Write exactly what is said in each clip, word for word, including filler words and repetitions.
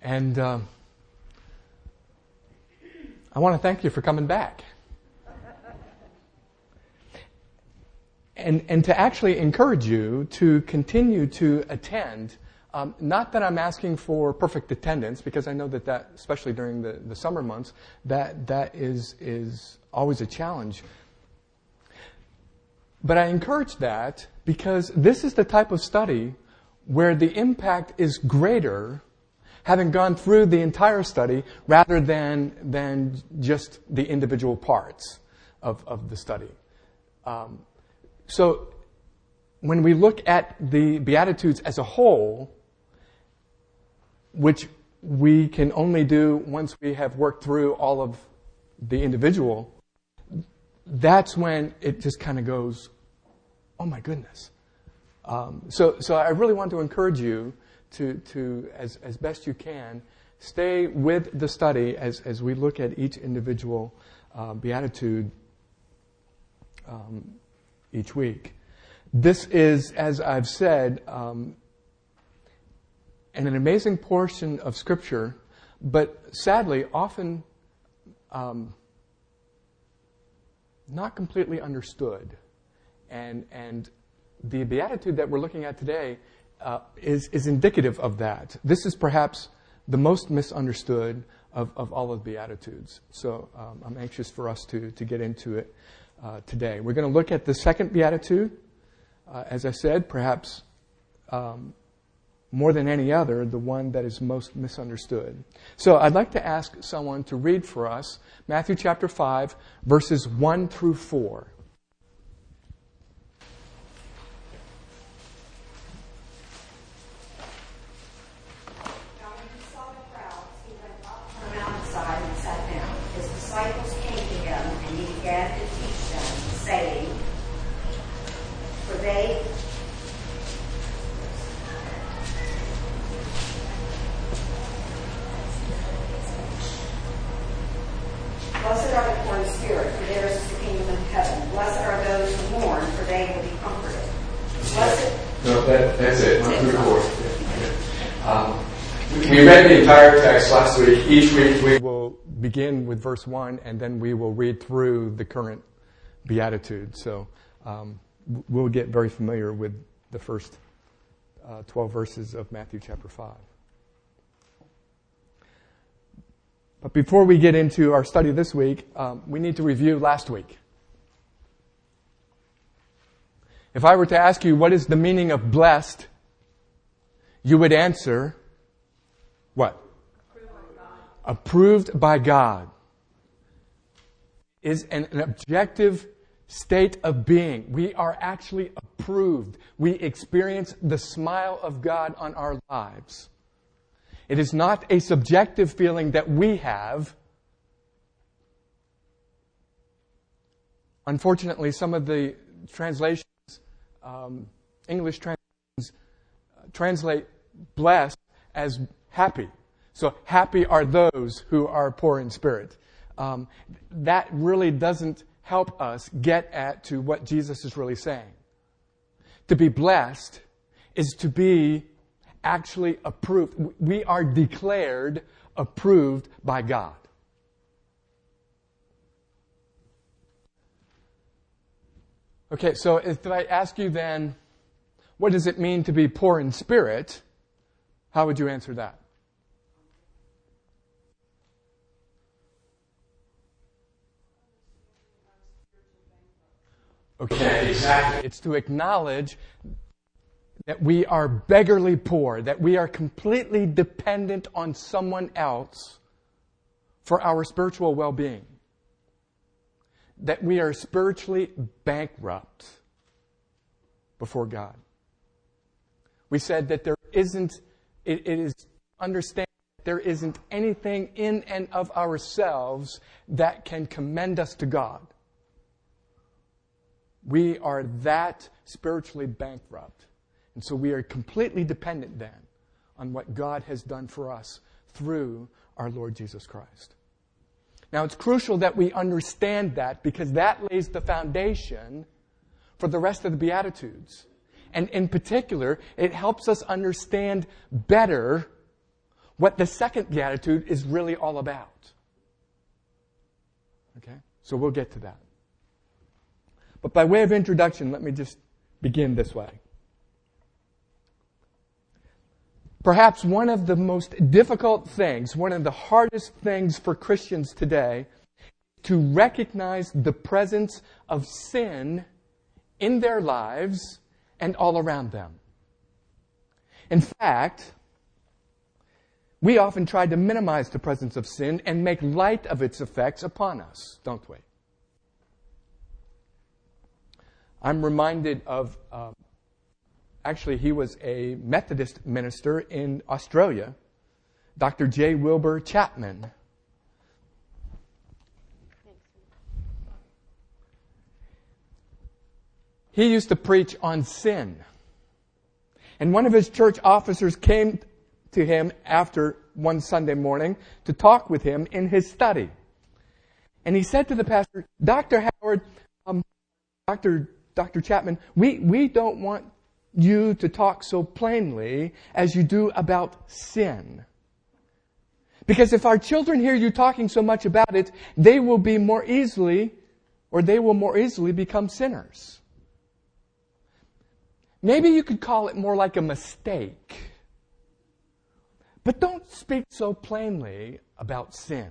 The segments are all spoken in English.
And uh, I want to thank you for coming back. And, and to actually encourage you to continue to attend. Um, not that I'm asking for perfect attendance, because I know that that, especially during the, the summer months, that that is is always a challenge. But I encourage that because this is the type of study where the impact is greater, having gone through the entire study, rather than than just the individual parts of, of the study. Um, so when we look at the Beatitudes as a whole, which we can only do once we have worked through all of the individual, that's when it just kind of goes, oh my goodness. Um, so, so I really want to encourage you to, to as, as best you can, stay with the study as, as we look at each individual uh, beatitude um, each week. This is, as I've said, um, and an amazing portion of Scripture, but sadly, often um, not completely understood. And and the Beatitude that we're looking at today uh, is, is indicative of that. This is perhaps the most misunderstood of, of all of the Beatitudes. So um, I'm anxious for us to, to get into it uh, today. We're going to look at the second Beatitude. Uh, as I said, perhaps um, more than any other, the one that is most misunderstood. So I'd like to ask someone to read for us Matthew chapter five, verses one through four. Now when he saw the crowds, he went up from the mountainside and sat down. His disciples came to him, and he began to teach them, saying, For they Blessed are the poor in spirit, for theirs is the kingdom of heaven. Blessed are those who mourn, for they will be comforted. Blessed. No, that, that's it. One through four. Um, we read the entire text last week. Each week we will begin with verse one, and then we will read through the current beatitude. So um, we'll get very familiar with the first uh, twelve verses of Matthew chapter five. But before we get into our study this week, um, we need to review last week. If I were to ask you what is the meaning of blessed, you would answer, what? Approved by God. Approved by God. Is an, an objective state of being. We are actually approved. We experience the smile of God on our lives. It is not a subjective feeling that we have. Unfortunately, some of the translations, um, English translations, uh, translate blessed as happy. So happy are those who are poor in spirit. Um, that really doesn't help us get at to what Jesus is really saying. To be blessed is to be actually approved. We are declared approved by God. Okay, so if I ask you then, what does it mean to be poor in spirit? How would you answer that? Okay, exactly. It's to acknowledge that we are beggarly poor, that we are completely dependent on someone else for our spiritual well-being, that we are spiritually bankrupt before God. We said that there isn't, it, it is understand that there isn't anything in and of ourselves that can commend us to God. We are that spiritually bankrupt. And so we are completely dependent then on what God has done for us through our Lord Jesus Christ. Now, it's crucial that we understand that because that lays the foundation for the rest of the Beatitudes. And in particular, it helps us understand better what the second beatitude is really all about. Okay? So we'll get to that. But by way of introduction, let me just begin this way. Perhaps one of the most difficult things, one of the hardest things for Christians today, to recognize the presence of sin in their lives and all around them. In fact, we often try to minimize the presence of sin and make light of its effects upon us, don't we? I'm reminded of, uh, actually, he was a Methodist minister in Australia, Doctor J. Wilbur Chapman. He used to preach on sin. And one of his church officers came to him after one Sunday morning to talk with him in his study. And he said to the pastor, Doctor Howard, um, Doctor Doctor Chapman, we, we don't want you to talk so plainly as you do about sin. Because if our children hear you talking so much about it, they will be more easily, or they will more easily become sinners. Maybe you could call it more like a mistake. But don't speak so plainly about sin.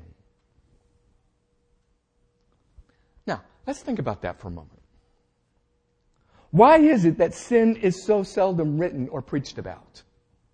Now, let's think about that for a moment. Why is it that sin is so seldom written or preached about?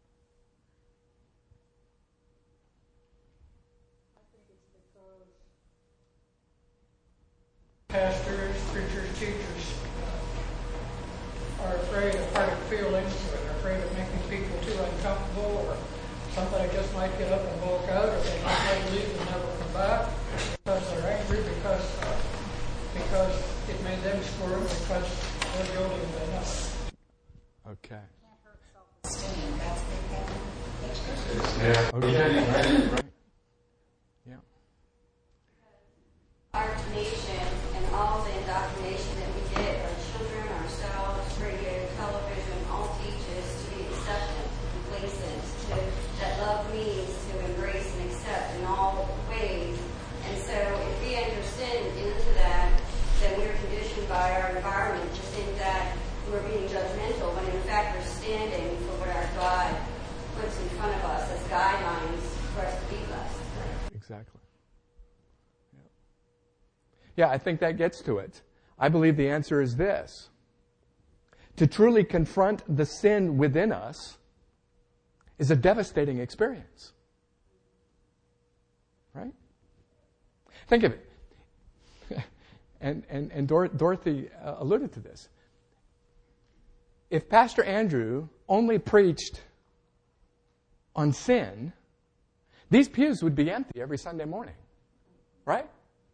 Pastors, preachers, teachers uh, are afraid of hard feelings, or they're afraid of making people too uncomfortable, or somebody just might get up and walk out, or they might leave and never come back because they're angry, because uh, because it made them squirm, because they're guilty and they know. Okay. That's the Okay. Right. Right. Yeah. Our nation and all the indoctrination that we get, our children, ourselves, radio, television, all teach us to be acceptant, complacent, to, that love means to embrace and accept in all ways. And so if we enter sin into that, then we're conditioned by our environment to think that we're being judgmental, when in fact we're standing for what our God puts in front of us as guidelines for us to be blessed. Exactly. Yeah, I think that gets to it. I believe the answer is this. To truly confront the sin within us is a devastating experience. Right? Think of it. and and, and Dor- Dorothy uh, alluded to this. If Pastor Andrew only preached on sin, these pews would be empty every Sunday morning. Right?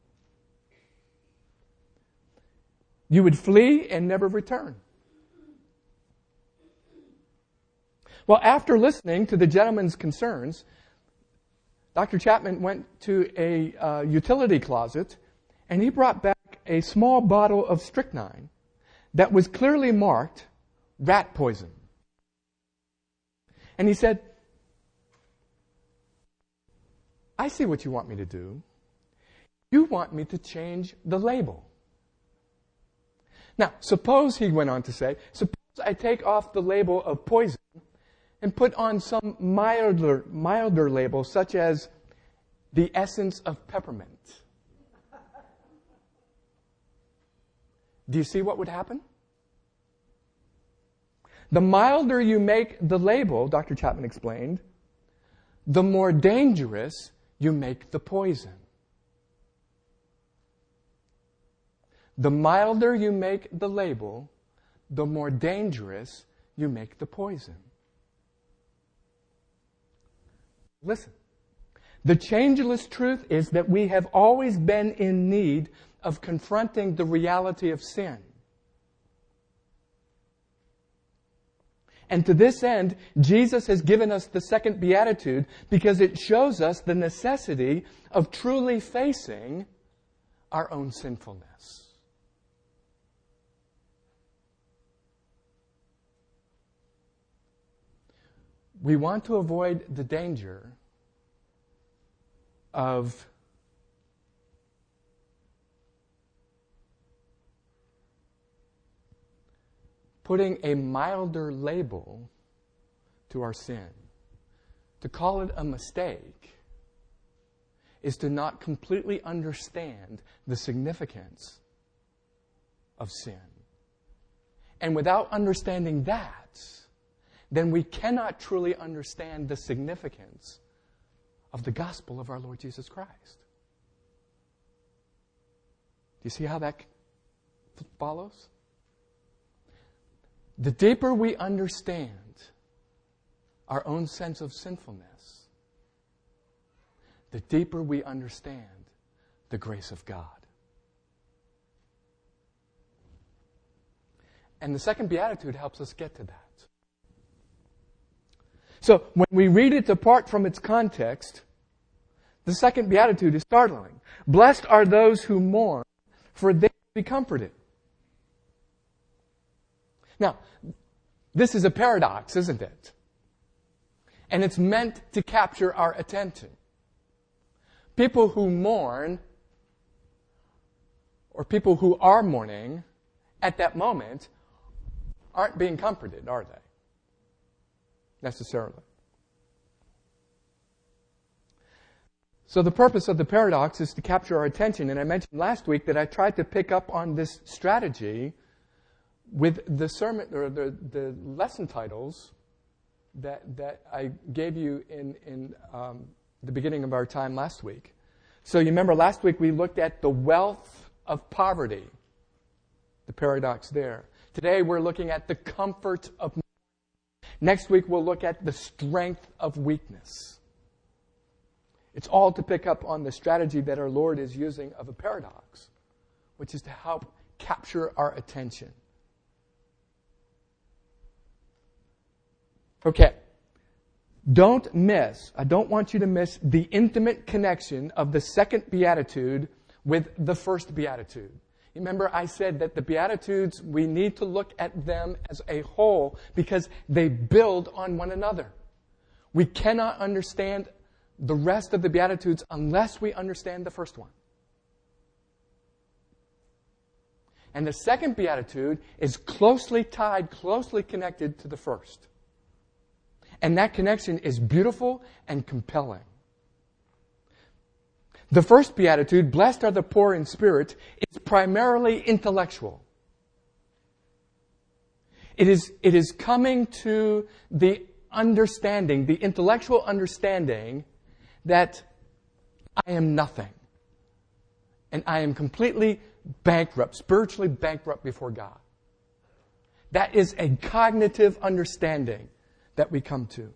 You would flee and never return. Well, after listening to the gentleman's concerns, Doctor Chapman went to a uh, utility closet and he brought back a small bottle of strychnine that was clearly marked rat poison. And he said, I see what you want me to do. You want me to change the label. Now, suppose, he went on to say, suppose I take off the label of poison and put on some milder, milder label, such as the essence of peppermint. Do you see what would happen? The milder you make the label, Doctor Chapman explained, the more dangerous you make the poison. The milder you make the label, the more dangerous you make the poison. Listen, the changeless truth is that we have always been in need of confronting the reality of sin. And to this end, Jesus has given us the second beatitude because it shows us the necessity of truly facing our own sinfulness. We want to avoid the danger of putting a milder label to our sin. To call it a mistake is to not completely understand the significance of sin. And without understanding that, then we cannot truly understand the significance of the gospel of our Lord Jesus Christ. Do you see how that follows? The deeper we understand our own sense of sinfulness, the deeper we understand the grace of God. And the second beatitude helps us get to that. So when we read it apart from its context, the second beatitude is startling. Blessed are those who mourn, for they will be comforted. Now, this is a paradox, isn't it? And it's meant to capture our attention. People who mourn, or people who are mourning at that moment, aren't being comforted, are they? Necessarily. So the purpose of the paradox is to capture our attention. And I mentioned last week that I tried to pick up on this strategy with the sermon or the, the lesson titles that that I gave you in in um, the beginning of our time last week. So you remember last week we looked at the wealth of poverty, the paradox there. Today we're looking at the comfort of. Next week we'll look at the strength of weakness. It's all to pick up on the strategy that our Lord is using of a paradox, which is to help capture our attention. Okay. Don't miss, I don't want you to miss the intimate connection of the second beatitude with the first beatitude. Remember, I said that the Beatitudes, we need to look at them as a whole because they build on one another. We cannot understand the rest of the Beatitudes unless we understand the first one. And the second Beatitude is closely tied, closely connected to the first. And that connection is beautiful and compelling. The first beatitude, blessed are the poor in spirit, is primarily intellectual. It is, it is coming to the understanding, the intellectual understanding that I am nothing. And I am completely bankrupt, spiritually bankrupt before God. That is a cognitive understanding that we come to.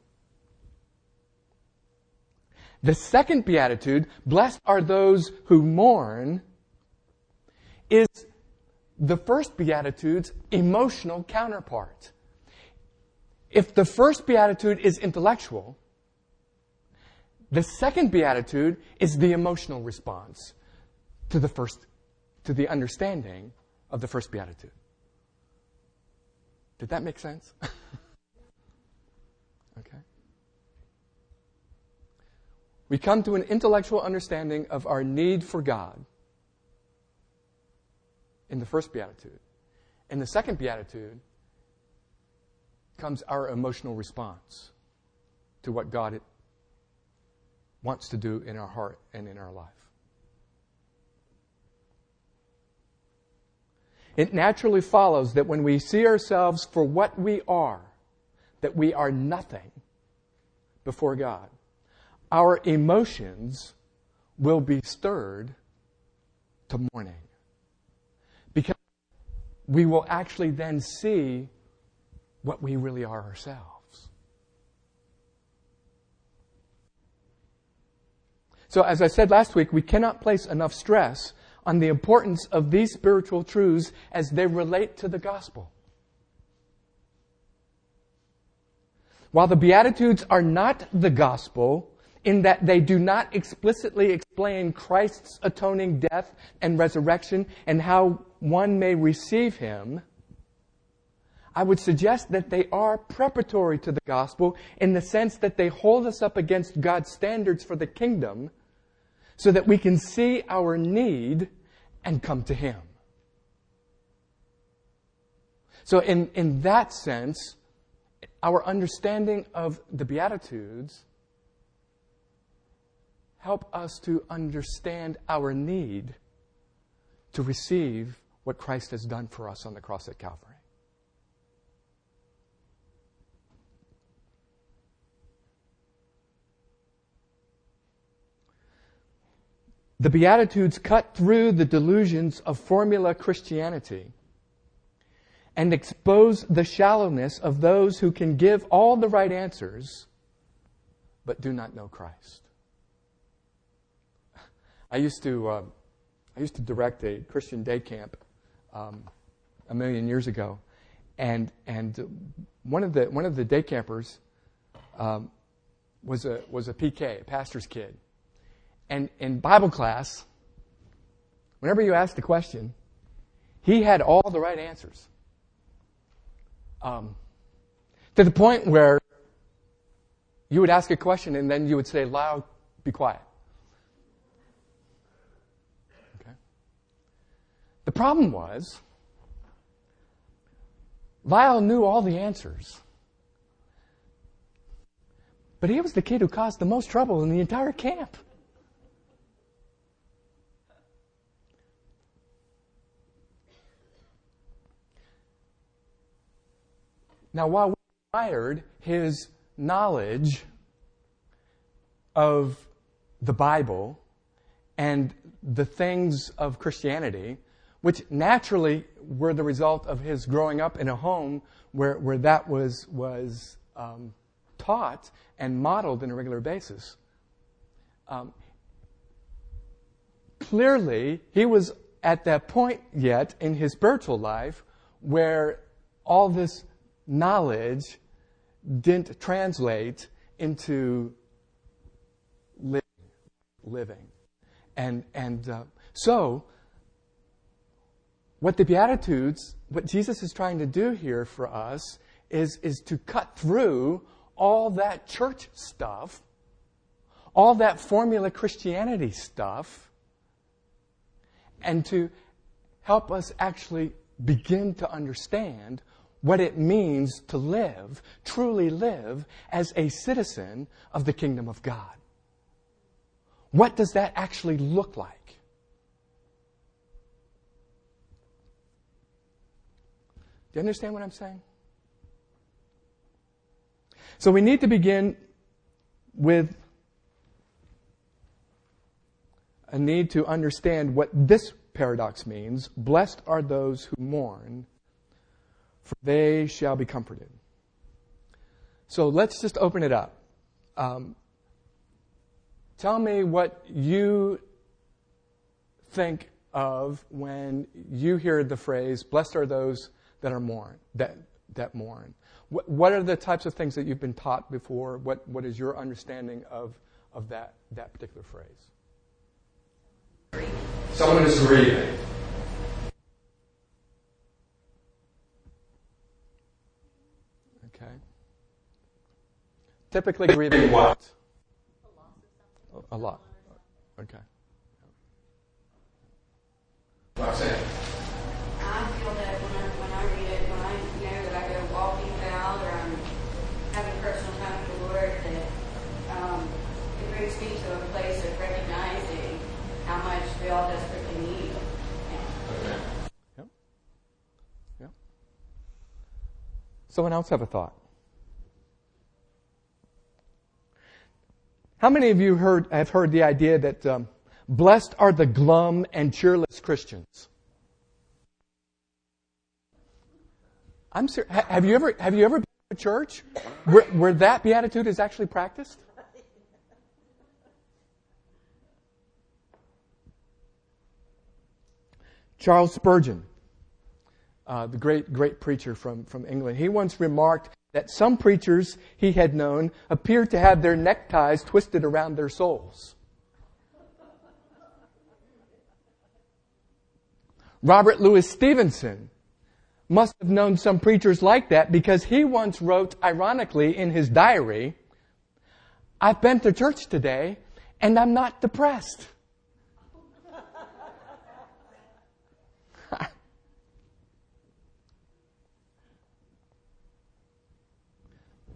The second beatitude, blessed are those who mourn, is the first beatitude's emotional counterpart. If the first beatitude is intellectual, the second beatitude is the emotional response to the first, to the understanding of the first beatitude. Did that make sense? Okay. We come to an intellectual understanding of our need for God in the first beatitude. In the second beatitude comes our emotional response to what God wants to do in our heart and in our life. It naturally follows that when we see ourselves for what we are, that we are nothing before God, our emotions will be stirred to mourning. Because we will actually then see what we really are ourselves. So as I said last week, we cannot place enough stress on the importance of these spiritual truths as they relate to the gospel. While the Beatitudes are not the gospel, in that they do not explicitly explain Christ's atoning death and resurrection and how one may receive Him, I would suggest that they are preparatory to the gospel in the sense that they hold us up against God's standards for the kingdom so that we can see our need and come to Him. So in, in that sense, our understanding of the Beatitudes help us to understand our need to receive what Christ has done for us on the cross at Calvary. The Beatitudes cut through the delusions of formula Christianity and expose the shallowness of those who can give all the right answers but do not know Christ. I used to uh, I used to direct a Christian day camp um, a million years ago, and and one of the one of the day campers um, was a was a P K, a pastor's kid. And in Bible class, whenever you asked a question, he had all the right answers. Um, to the point where you would ask a question and then you would say, "Loud, be quiet." Okay. The problem was, Lyle knew all the answers, but he was the kid who caused the most trouble in the entire camp. Now, while we admired his knowledge of the Bible and the things of Christianity, which naturally were the result of his growing up in a home where, where that was, was um, taught and modeled on a regular basis, um, clearly he was at that point yet in his spiritual life where all this knowledge didn't translate into living. living. And, and uh, so, what the Beatitudes, what Jesus is trying to do here for us is, is to cut through all that church stuff, all that formula Christianity stuff, and to help us actually begin to understand what it means to live, truly live, as a citizen of the kingdom of God. What does that actually look like? Do you understand what I'm saying? So we need to begin with a need to understand what this paradox means. Blessed are those who mourn, for they shall be comforted. So let's just open it up. Um, tell me what you think of when you hear the phrase, blessed are those that are mourn, that, that mourn. What, what are the types of things that you've been taught before? What, what is your understanding of, of that, that particular phrase? Someone is grieving. Okay. Typically grieving what? A lot. Okay. Roxanne. I feel that when I, when I read it, when I know that I go walking out or I'm having personal time with the Lord, that um, it brings me to a place of recognizing how much we all desperately need. Okay. Yep. Yep. Someone else have a thought? How many of you heard have heard the idea that um, blessed are the glum and cheerless Christians? I'm serious. Have you ever have you ever been to a church where, where that beatitude is actually practiced? Charles Spurgeon, uh, the great great preacher from, from England, he once remarked that some preachers he had known appeared to have their neckties twisted around their souls. Robert Louis Stevenson must have known some preachers like that because he once wrote, ironically, in his diary, "I've been to church today and I'm not depressed."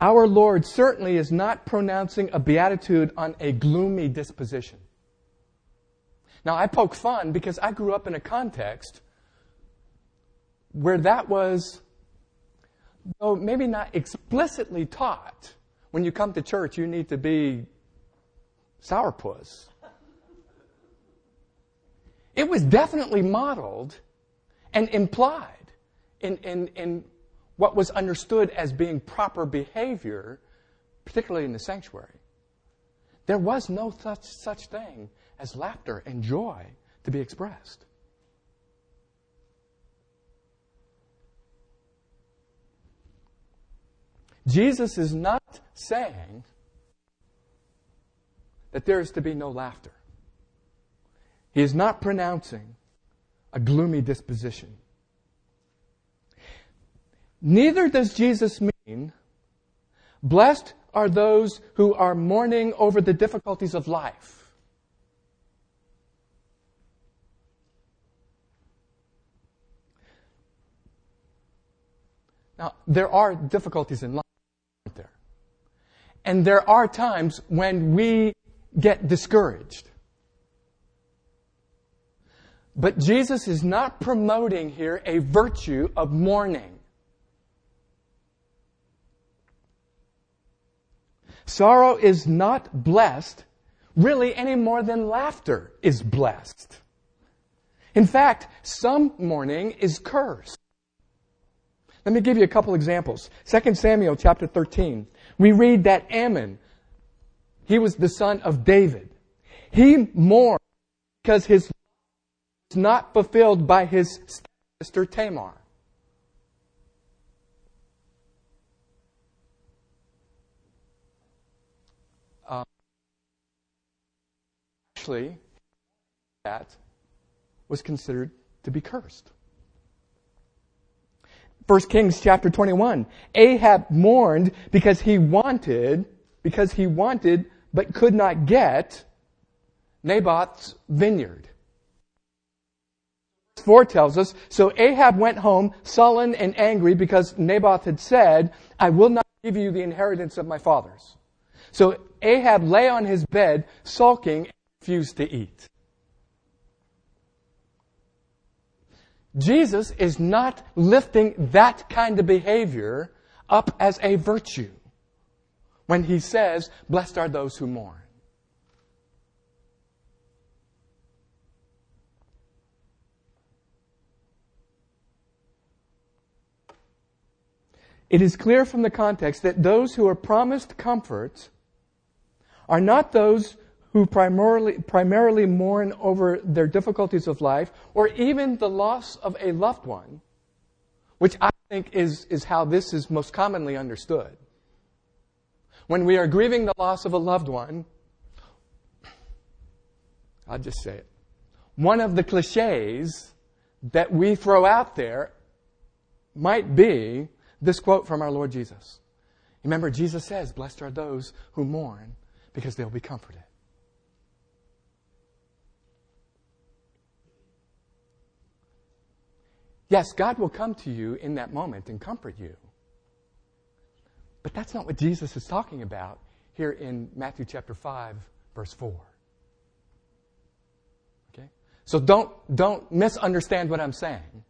our Lord certainly is not pronouncing a beatitude on a gloomy disposition. Now, I poke fun because I grew up in a context where that was, though maybe not explicitly taught. When you come to church, you need to be sourpuss. It was definitely modeled and implied in, in, in what was understood as being proper behavior, particularly in the sanctuary. There was no such, such thing as laughter and joy to be expressed. Jesus is not saying that there is to be no laughter. He is not pronouncing a gloomy disposition. Neither does Jesus mean, blessed are those who are mourning over the difficulties of life. Now, there are difficulties in life, aren't there? And there are times when we get discouraged. But Jesus is not promoting here a virtue of mourning. Sorrow is not blessed really any more than laughter is blessed. In fact, some mourning is cursed. Let me give you a couple examples. Second Samuel chapter thirteen. We read that Ammon, he was the son of David. He mourned because his love was not fulfilled by his sister Tamar. Uh, actually, that was considered to be cursed. First Kings chapter twenty-one. Ahab mourned because he wanted, because he wanted but could not get Naboth's vineyard. Verse four tells us, so Ahab went home sullen and angry because Naboth had said, I will not give you the inheritance of my fathers. So Ahab lay on his bed sulking and refused to eat. Jesus is not lifting that kind of behavior up as a virtue when he says, blessed are those who mourn. It is clear from the context that those who are promised comfort are not those who primarily, primarily mourn over their difficulties of life, or even the loss of a loved one, which I think is, is how this is most commonly understood. When we are grieving the loss of a loved one, I'll just say it. One of the cliches that we throw out there might be this quote from our Lord Jesus. Remember, Jesus says, blessed are those who mourn because they'll be comforted. Yes, God will come to you in that moment and comfort you. But that's not what Jesus is talking about here in Matthew chapter five, verse four. Okay? So don't, don't misunderstand what I'm saying.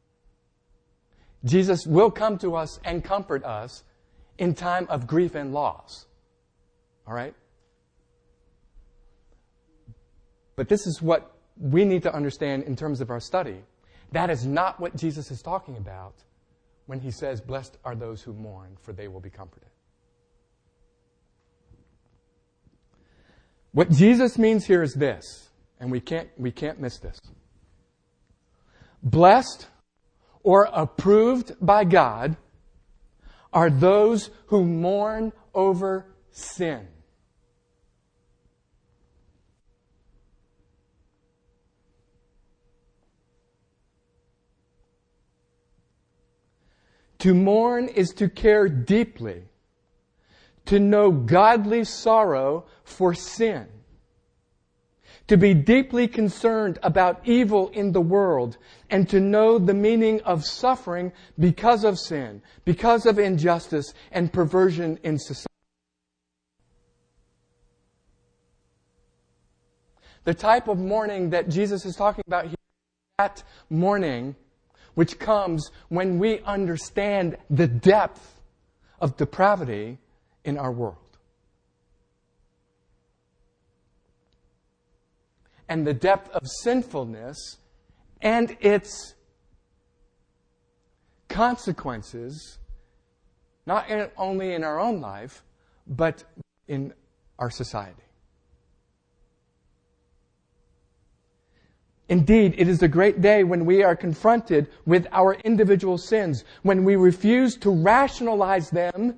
Jesus will come to us and comfort us in time of grief and loss. All right? But this is what we need to understand in terms of our study. That is not what Jesus is talking about when he says, blessed are those who mourn, for they will be comforted. What Jesus means here is this, and we can't, we can't miss this. Blessed or approved by God are those who mourn over sin. To mourn is to care deeply, to know godly sorrow for sin, to be deeply concerned about evil in the world, and to know the meaning of suffering because of sin, because of injustice and perversion in society. The type of mourning that Jesus is talking about here, that mourning which comes when we understand the depth of depravity in our world. And the depth of sinfulness and its consequences, not in, only in our own life, but in our society. Indeed, it is a great day when we are confronted with our individual sins, when we refuse to rationalize them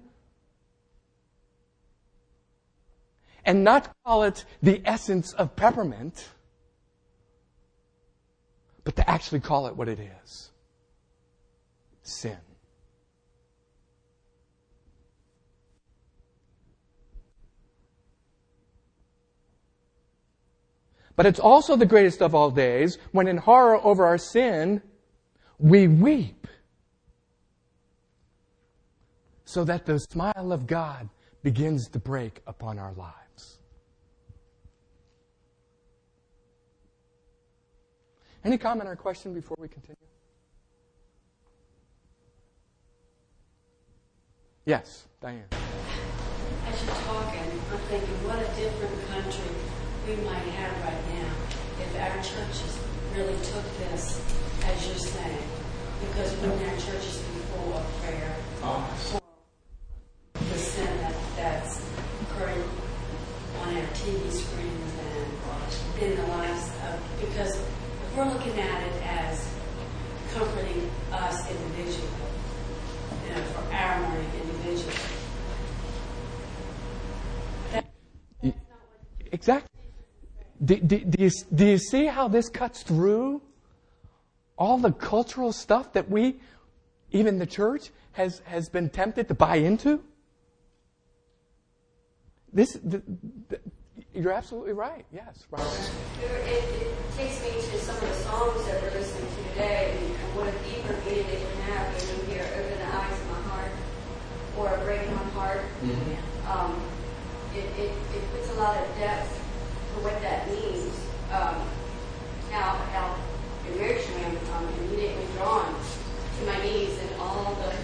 and not call it the essence of peppermint, but to actually call it what it is: sin. But it's also the greatest of all days when in horror over our sin, we weep, so that the smile of God begins to break upon our lives. Any comment or question before we continue? Yes, Diane. As you're talking, I'm thinking, what a different country we might have right now if our churches really took this as you're saying. Because wouldn't our churches be full of prayer for the sin that, that's occurring on our T V screens and in the lives of... Because if we're looking at it as comforting us individually, you know, for our mourning individually. Exactly. Do, do, do, you, do you see how this cuts through all the cultural stuff that we, even the church, has, has been tempted to buy into? This, the, the, you're absolutely right. Yes, right. It, it takes me to some of the songs that we're listening to today, and what a deeper meaning they can have when you hear "Open the Eyes of My Heart" or "A Break My Heart." Mm-hmm. Um, it, it, it puts a lot of depth for what that means. Um, now, now, in marriage, I'm, I'm immediately drawn to my knees and all the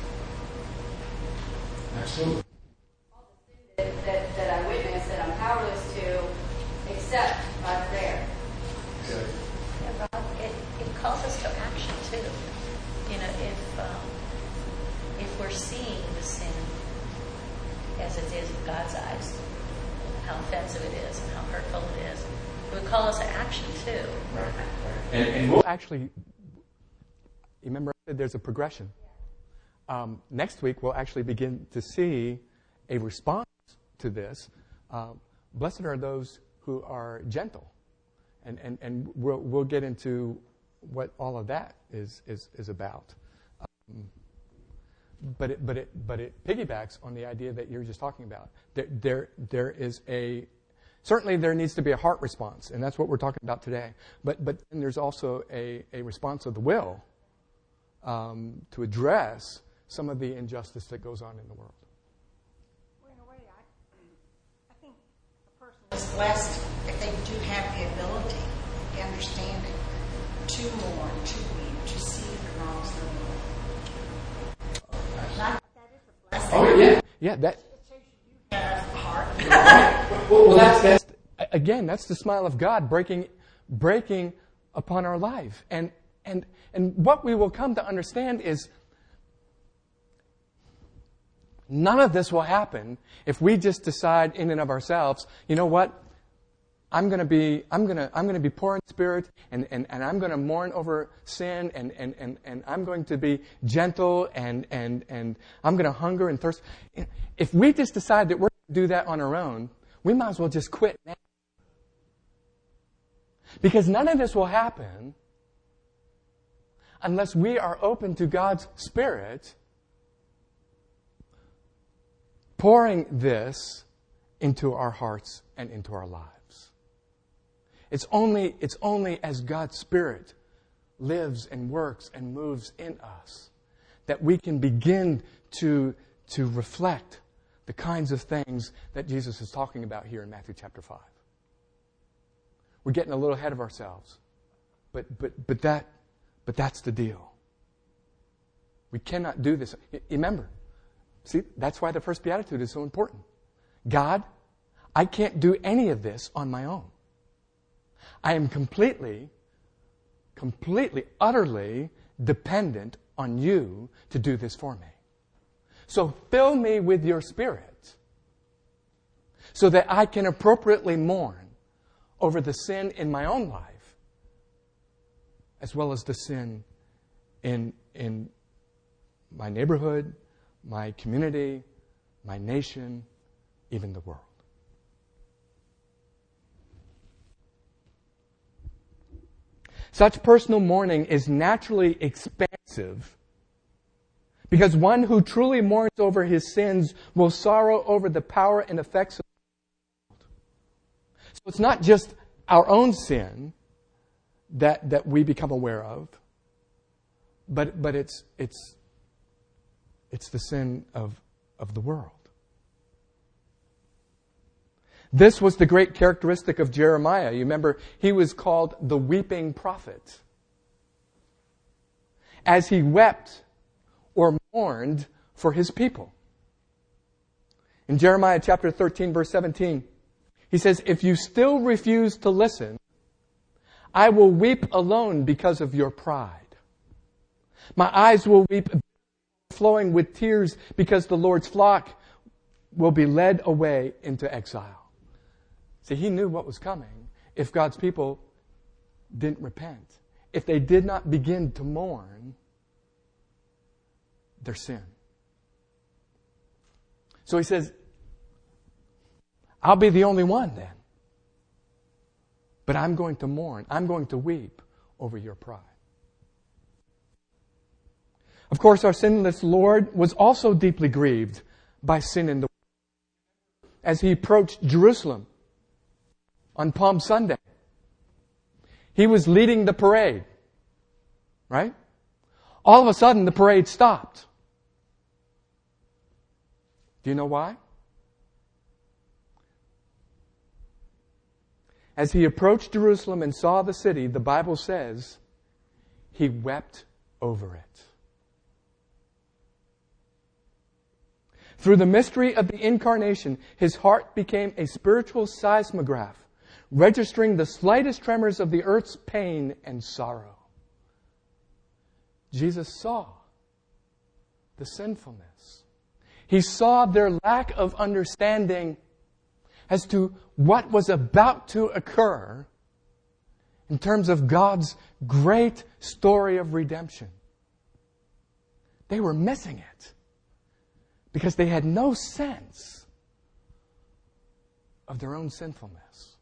Absolutely. all the things that, that, that I witnessed that I'm powerless to accept by prayer. Exactly. Yeah, Rob, it, it calls us to action too. You know, if um, if we're seeing the sin as it is in God's eyes, how offensive it is and how hurtful it is, it would call us to action too. Right. Right. And, and we'll actually, remember I said there's a progression. Um, next week we'll actually begin to see a response to this. Um, blessed are those who are gentle. And, and, and we'll, we'll get into what all of that is, is, is about. Um, but it, but it, but it piggybacks on the idea that you're just talking about. There, there, there is a, certainly there needs to be a heart response, and that's what we're talking about today. But, but then there's also a, a response of the will um, to address some of the injustice that goes on in the world. Well, in a way, I, I think a person is blessed if they do have the ability, the understanding, to mourn, to weep, to see the wrongs of the world. Not that is a blessing. Oh, yeah. Yeah, that. It shows you have a heart. Well, well that's, that's, again, that's the smile of God breaking, breaking upon our life. And, and, and what we will come to understand is none of this will happen if we just decide in and of ourselves, you know what? I'm going to be, I'm going to, I'm going to be poor in spirit, and, and, and I'm going to mourn over sin, and, and, and, and I'm going to be gentle, and, and, and I'm going to hunger and thirst. If we just decide that we're going to do that on our own, we might as well just quit now. Because none of this will happen unless we are open to God's Spirit pouring this into our hearts and into our lives. It's only, it's only as God's Spirit lives and works and moves in us that we can begin to, to reflect the kinds of things that Jesus is talking about here in Matthew chapter five. We're getting a little ahead of ourselves. But but but that but that's the deal. We cannot do this. Remember, see, that's why the first beatitude is so important. God, I can't do any of this on my own. I am completely, completely, utterly dependent on you to do this for me. So fill me with your Spirit so that I can appropriately mourn over the sin in my own life as well as the sin in, in my neighborhood, my community, my nation, even the world. Such personal mourning is naturally expansive because one who truly mourns over his sins will sorrow over the power and effects of the world. So it's not just our own sin that, that we become aware of, but but it's it's it's the sin of, of the world. This was the great characteristic of Jeremiah. You remember, he was called the weeping prophet. As he wept or mourned for his people. In Jeremiah chapter thirteen, verse seventeen, he says, if you still refuse to listen, I will weep alone because of your pride. My eyes will weep, flowing with tears, because the Lord's flock will be led away into exile. See, he knew what was coming if God's people didn't repent. If they did not begin to mourn their sin. So he says, I'll be the only one then. But I'm going to mourn. I'm going to weep over your pride. Of course, our sinless Lord was also deeply grieved by sin in the world. As he approached Jerusalem on Palm Sunday, he was leading the parade, right? All of a sudden, the parade stopped. Do you know why? As he approached Jerusalem and saw the city, the Bible says, he wept over it. Through the mystery of the incarnation, his heart became a spiritual seismograph, registering the slightest tremors of the earth's pain and sorrow. Jesus saw the sinfulness. He saw their lack of understanding as to what was about to occur in terms of God's great story of redemption. They were missing it because they had no sense of their own sinfulness.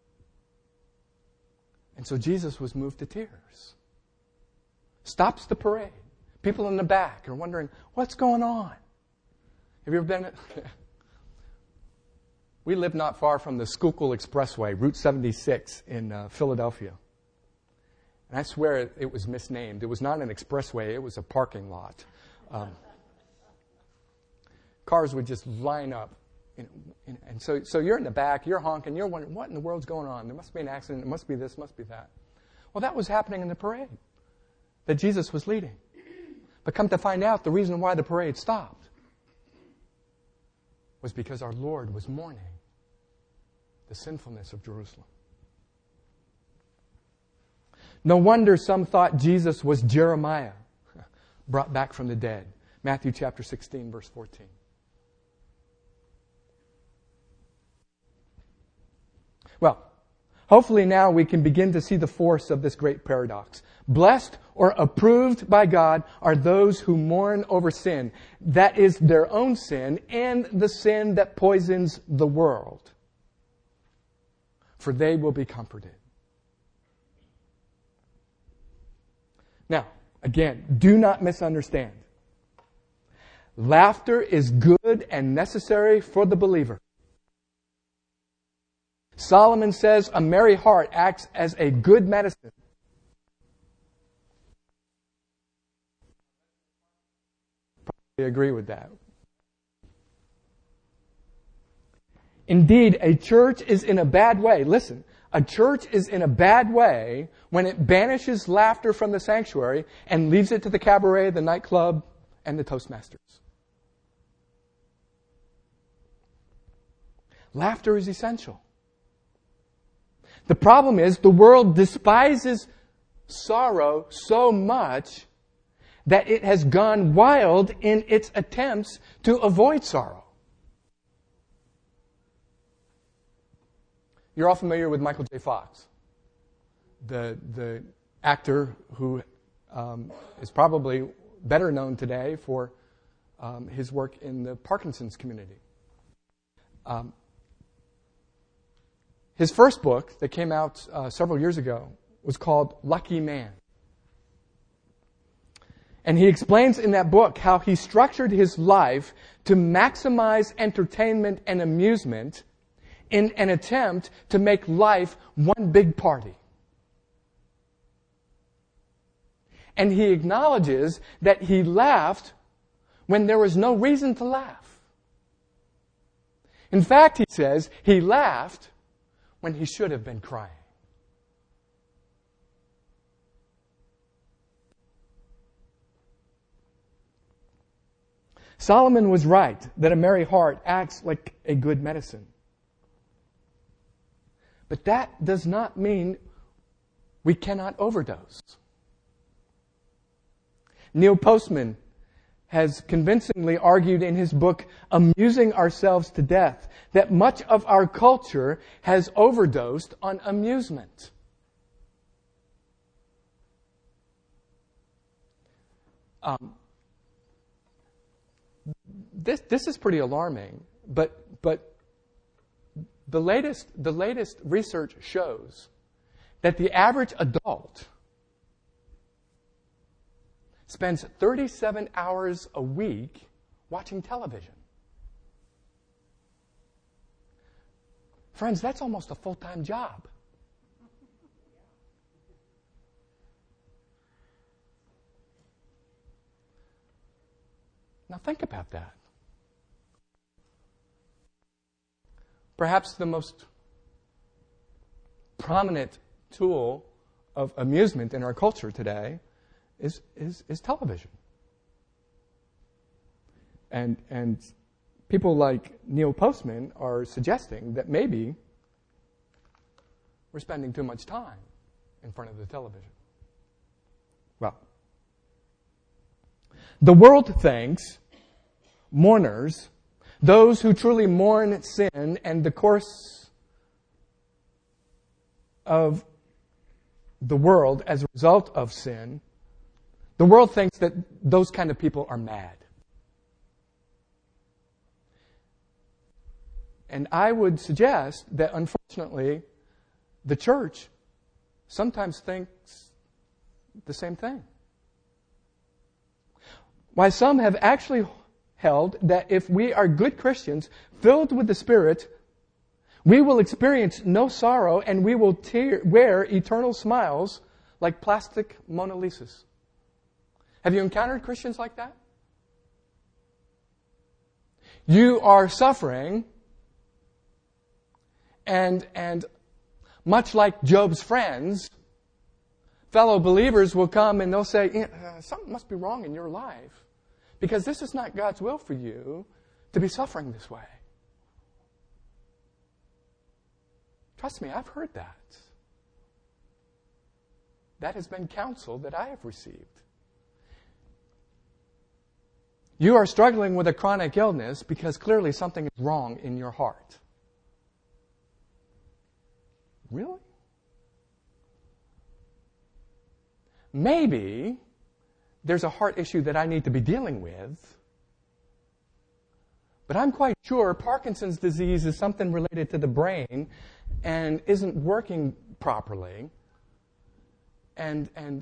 And so Jesus was moved to tears. Stops the parade. People in the back are wondering, what's going on? Have you ever been... We live not far from the Schuylkill Expressway, Route seventy-six in uh, Philadelphia. And I swear it, it was misnamed. It was not an expressway, it was a parking lot. Um, cars would just line up. You know, and so, so you're in the back, you're honking, you're wondering, what in the world's going on? There must be an accident, it must be this, must be that. Well, that was happening in the parade that Jesus was leading. But come to find out, the reason why the parade stopped was because our Lord was mourning the sinfulness of Jerusalem. No wonder some thought Jesus was Jeremiah, brought back from the dead. Matthew chapter sixteen, verse fourteen. Well, hopefully now we can begin to see the force of this great paradox. Blessed or approved by God are those who mourn over sin. That is their own sin and the sin that poisons the world. For they will be comforted. Now, again, do not misunderstand. Laughter is good and necessary for the believer. Solomon says a merry heart acts as a good medicine. Probably agree with that. Indeed, a church is in a bad way. Listen, a church is in a bad way when it banishes laughter from the sanctuary and leaves it to the cabaret, the nightclub, and the Toastmasters. Laughter is essential. The problem is the world despises sorrow so much that it has gone wild in its attempts to avoid sorrow. You're all familiar with Michael J. Fox, the the actor who um, is probably better known today for um, his work in the Parkinson's community. Um, his first book that came out uh, several years ago was called Lucky Man. And he explains in that book how he structured his life to maximize entertainment and amusement in an attempt to make life one big party. And he acknowledges that he laughed when there was no reason to laugh. In fact, he says, he laughed when he should have been crying. Solomon was right that a merry heart acts like a good medicine. But that does not mean we cannot overdose. Neil Postman has convincingly argued in his book, Amusing Ourselves to Death, that much of our culture has overdosed on amusement. Um, this this is pretty alarming, but but the latest the latest research shows that the average adult spends thirty-seven hours a week watching television. Friends, that's almost a full-time job. Now think about that. Perhaps the most prominent tool of amusement in our culture today is is, is television. And and people like Neil Postman are suggesting that maybe we're spending too much time in front of the television. Well, the world thinks mourners, those who truly mourn sin and the course of the world as a result of sin, the world thinks that those kind of people are mad. And I would suggest that, unfortunately, the church sometimes thinks the same thing. Why some have actually held that if we are good Christians, filled with the Spirit, we will experience no sorrow and we will tear, wear eternal smiles like plastic Mona Lisas. Have you encountered Christians like that? You are suffering, and and much like Job's friends, fellow believers will come and they'll say, something must be wrong in your life, because this is not God's will for you to be suffering this way. Trust me, I've heard that. That has been counsel that I have received. You are struggling with a chronic illness because clearly something is wrong in your heart. Really? Maybe there's a heart issue that I need to be dealing with, but I'm quite sure Parkinson's disease is something related to the brain and isn't working properly and and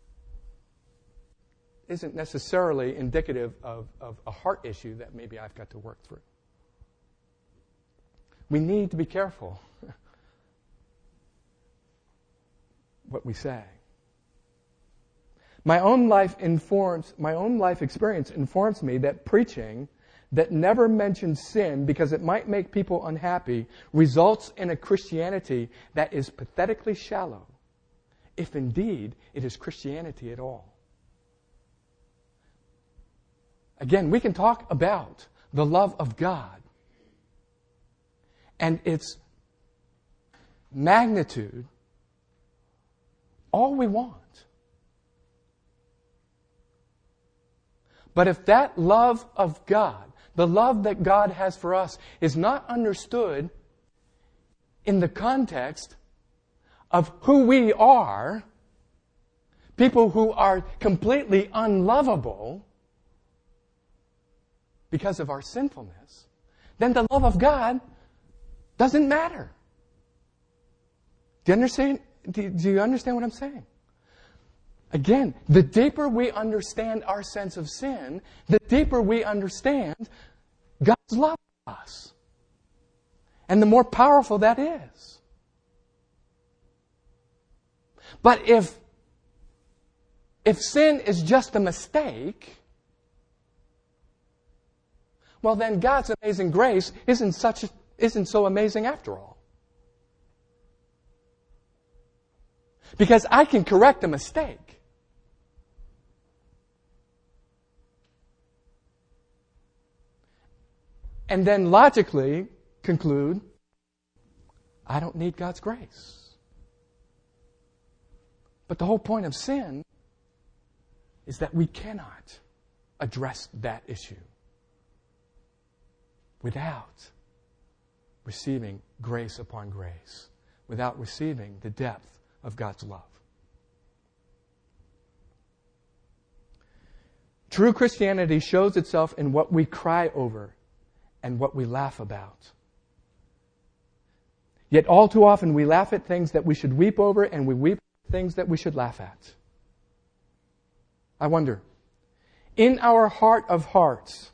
isn't necessarily indicative of, of a heart issue that maybe I've got to work through. We need to be careful what we say. My own life informs, my own life experience informs me that preaching that never mentions sin because it might make people unhappy results in a Christianity that is pathetically shallow, if indeed it is Christianity at all. Again, we can talk about the love of God and its magnitude all we want. But if that love of God, the love that God has for us, is not understood in the context of who we are, people who are completely unlovable because of our sinfulness, then the love of God doesn't matter. Do you understand? Do you understand what I'm saying? Again, the deeper we understand our sense of sin, the deeper we understand God's love for us. And the more powerful that is. But if, if sin is just a mistake, well then God's amazing grace isn't such a, isn't so amazing after all. Because I can correct a mistake. And then logically conclude, I don't need God's grace. But the whole point of sin is that we cannot address that issue without receiving grace upon grace, without receiving the depth of God's love. True Christianity shows itself in what we cry over and what we laugh about. Yet all too often we laugh at things that we should weep over and we weep at things that we should laugh at. I wonder, in our heart of hearts,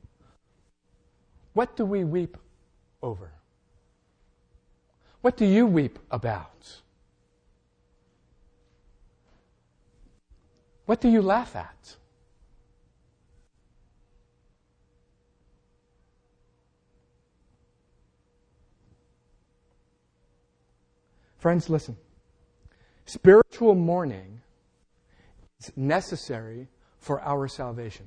what do we weep over? What do you weep about? What do you laugh at? Friends, listen. Spiritual mourning is necessary for our salvation.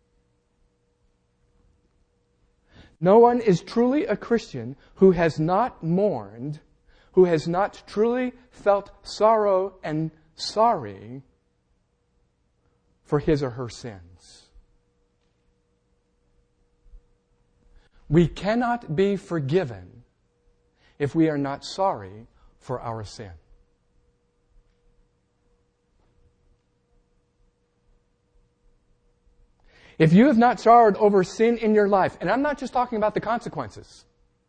No one is truly a Christian who has not mourned, who has not truly felt sorrow and sorry for his or her sins. We cannot be forgiven if we are not sorry for our sin. If you have not sorrowed over sin in your life, and I'm not just talking about the consequences.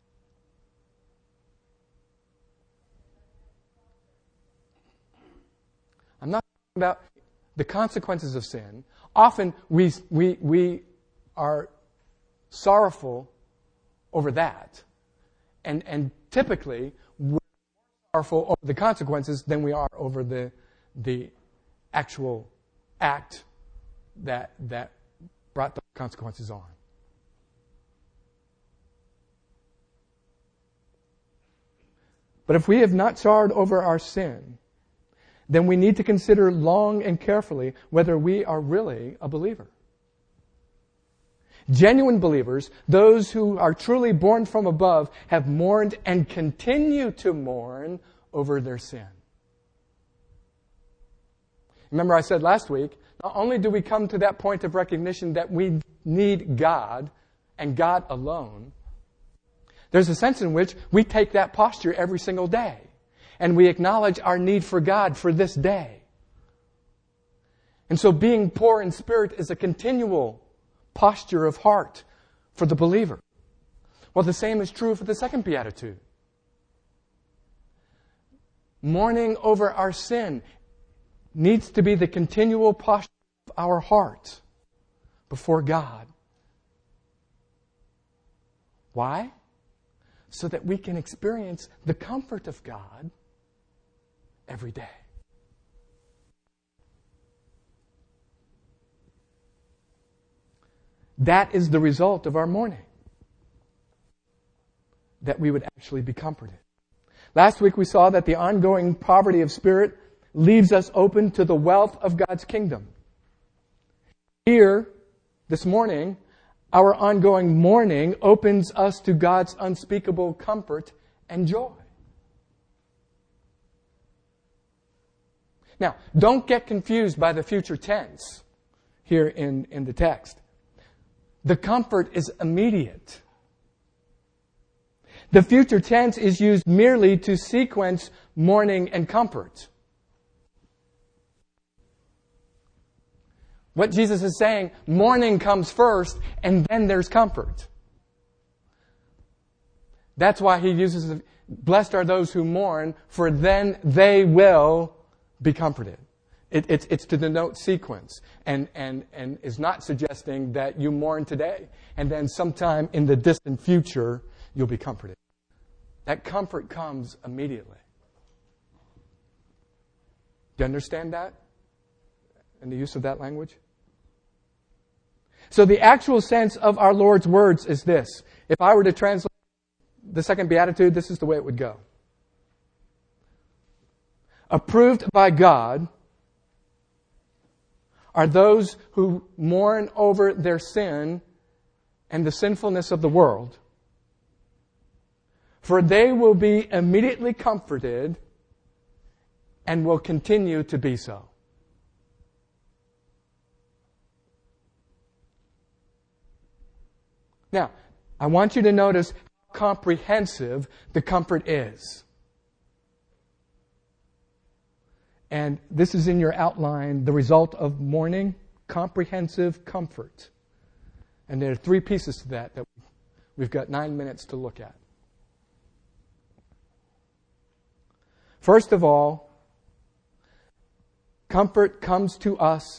I'm not talking about the consequences of sin. Often we, we, we are sorrowful over that. And, and typically, we're sorrowful over the consequences than we are over the, the actual act that, that brought the consequences on. But if we have not sorrowed over our sin, then we need to consider long and carefully whether we are really a believer. Genuine believers, those who are truly born from above, have mourned and continue to mourn over their sin. Remember I said last week, not only do we come to that point of recognition that we need God and God alone, there's a sense in which we take that posture every single day. And we acknowledge our need for God for this day. And so being poor in spirit is a continual posture of heart for the believer. Well, the same is true for the second beatitude. Mourning over our sin needs to be the continual posture of our heart before God. Why? So that we can experience the comfort of God every day. that is the result of our mourning. That we would actually be comforted. Last week we saw that the ongoing poverty of spirit leaves us open to the wealth of God's kingdom. Here, this morning, our ongoing mourning opens us to God's unspeakable comfort and joy. Now, don't get confused by the future tense here in, in the text. The comfort is immediate. The future tense is used merely to sequence mourning and comfort. What Jesus is saying, mourning comes first, and then there's comfort. That's why he uses, blessed are those who mourn, for then they will be comforted. It, it's, it's to denote sequence, and, and, and is not suggesting that you mourn today, and then sometime in the distant future, you'll be comforted. That comfort comes immediately. Do you understand that? And the use of that language? So the actual sense of our Lord's words is this. If I were to translate the second beatitude, this is the way it would go. Approved by God are those who mourn over their sin and the sinfulness of the world, for they will be immediately comforted and will continue to be so. Now, I want you to notice how comprehensive the comfort is. And this is in your outline, the result of mourning, comprehensive comfort. And there are three pieces to that that we've got nine minutes to look at. First of all, comfort comes to us.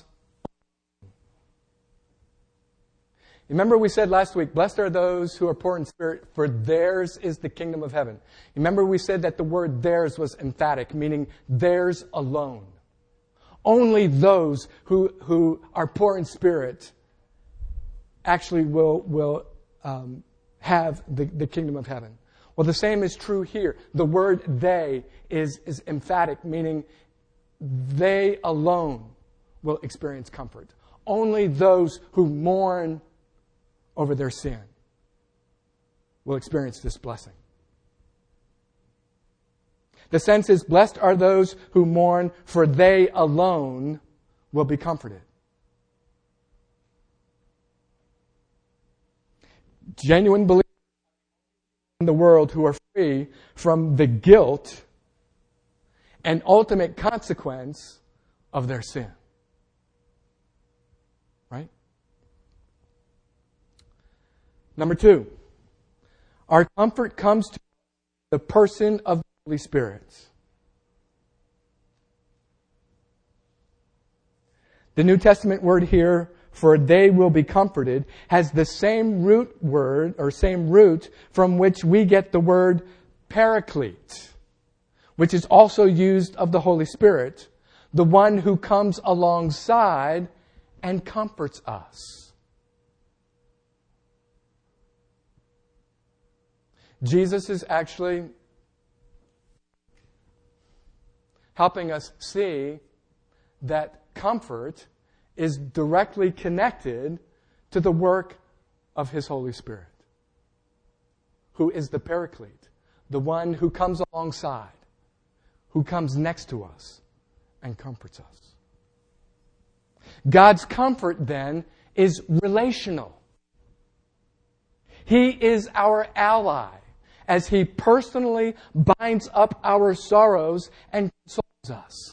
Remember we said last week, blessed are those who are poor in spirit, for theirs is the kingdom of heaven. Remember we said that the word theirs was emphatic, meaning theirs alone. Only those who, who are poor in spirit actually will, will um, have the, the kingdom of heaven. Well, the same is true here. The word they is, is emphatic, meaning they alone will experience comfort. Only those who mourn over their sin will experience this blessing. The sense is, blessed are those who mourn, for they alone will be comforted. Genuine believers in the world who are free from the guilt and ultimate consequence of their sin. Right? Number two, our comfort comes to the person of the Holy Spirit. The New Testament word here, for they will be comforted, has the same root word, or same root, from which we get the word paraclete, which is also used of the Holy Spirit, the one who comes alongside and comforts us. Jesus is actually helping us see that comfort is directly connected to the work of His Holy Spirit, who is the Paraclete, the one who comes alongside, who comes next to us and comforts us. God's comfort, then, is relational. He is our ally as He personally binds up our sorrows and consoles us.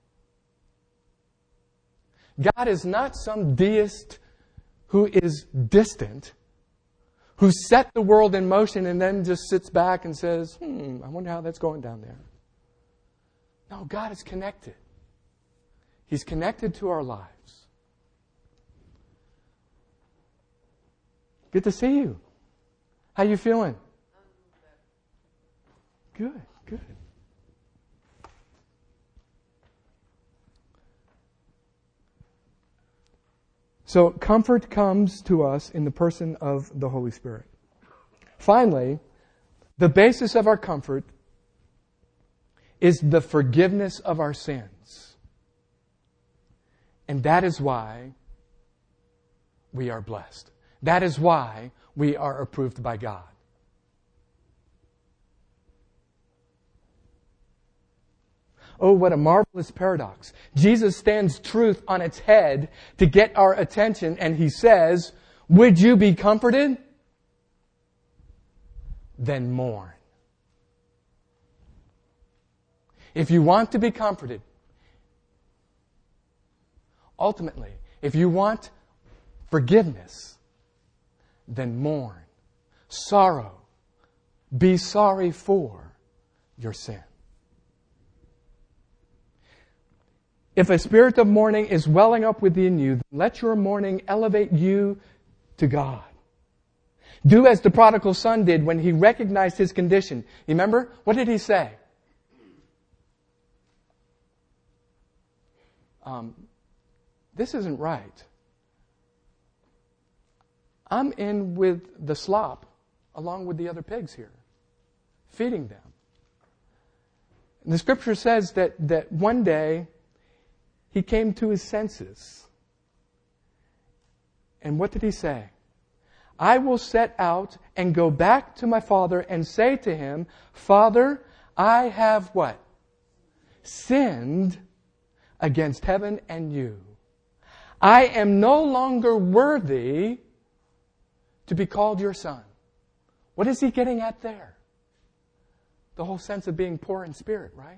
God is not some deist who is distant, who set the world in motion and then just sits back and says, hmm, I wonder how that's going down there. No, God is connected. He's connected to our lives. Good to see you. How you feeling? Good, good. So comfort comes to us in the person of the Holy Spirit. Finally, the basis of our comfort is the forgiveness of our sins. And that is why we are blessed. That is why we are approved by God. Oh, what a marvelous paradox. Jesus stands truth on its head to get our attention, and He says, would you be comforted? Then mourn. If you want to be comforted, ultimately, if you want forgiveness, then mourn. Sorrow. Be sorry for your sin. If a spirit of mourning is welling up within you, let your mourning elevate you to God. Do as the prodigal son did when he recognized his condition. Remember? What did he say? Um, this isn't right. I'm in with the slop along with the other pigs here, feeding them. And the scripture says that, that one day he came to his senses. And what did he say? I will set out and go back to my father and say to him, Father, I have what? Sinned against heaven and you. I am no longer worthy to be called your son. What is he getting at there? The whole sense of being poor in spirit, right?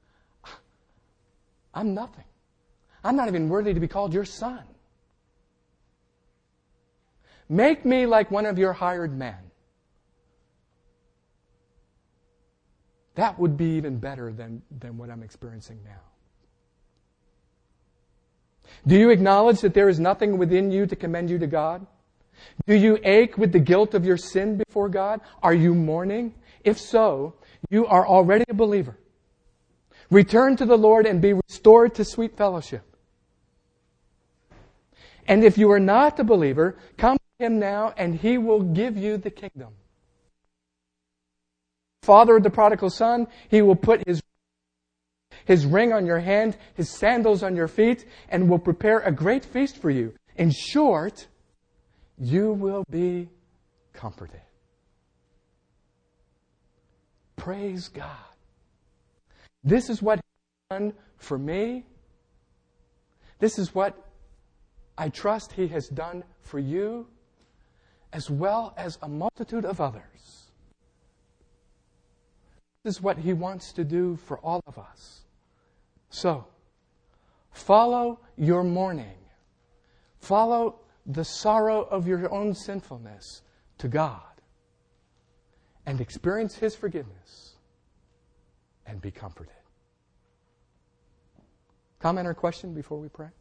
I'm nothing. I'm not even worthy to be called your son. Make me like one of your hired men. That would be even better than, than what I'm experiencing now. Do you acknowledge that there is nothing within you to commend you to God? Do you ache with the guilt of your sin before God? Are you mourning? If so, you are already a believer. Return to the Lord and be restored to sweet fellowship. And if you are not a believer, come to Him now and He will give you the kingdom. Father of the prodigal son, He will put His, his ring on your hand, His sandals on your feet, and will prepare a great feast for you. In short, you will be comforted. Praise God. This is what He's done for me. This is what I trust He has done for you, as well as a multitude of others. This is what He wants to do for all of us. So, follow your mourning. Follow the sorrow of your own sinfulness to God. And experience His forgiveness. And be comforted. Comment or question before we pray?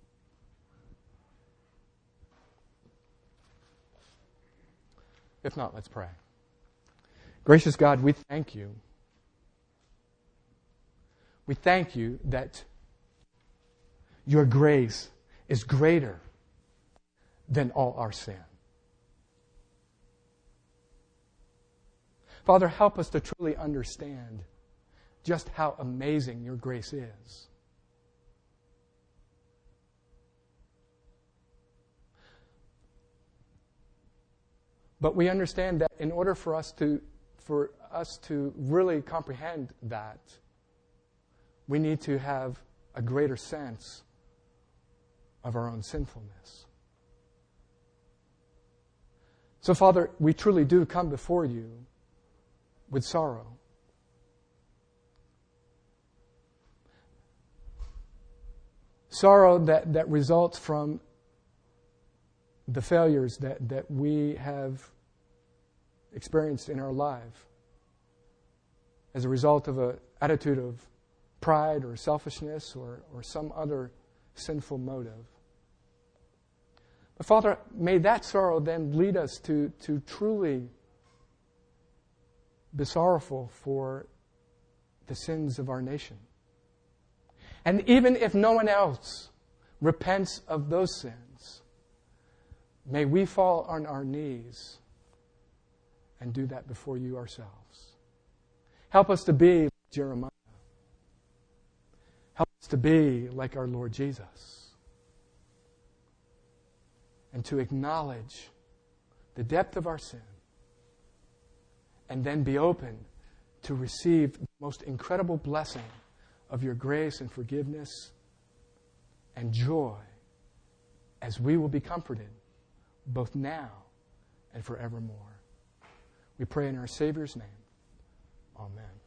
If not, let's pray. Gracious God, we thank You. We thank You that Your grace is greater than all our sin. Father, help us to truly understand just how amazing Your grace is. But we understand that in order for us to for us to really comprehend that, we need to have a greater sense of our own sinfulness. So, Father, we truly do come before You with sorrow. Sorrow that, that results from the failures that, that we have experienced in our life as a result of an attitude of pride or selfishness or, or some other sinful motive. But Father, may that sorrow then lead us to, to truly be sorrowful for the sins of our nation. And even if no one else repents of those sins, May we fall on our knees and do that before you ourselves. Help us to be like Jeremiah. Help us to be like our Lord Jesus. And to acknowledge the depth of our sin. And then be open to receive the most incredible blessing of your grace and forgiveness and joy as we will be comforted both now and forevermore. We pray in our Savior's name. Amen.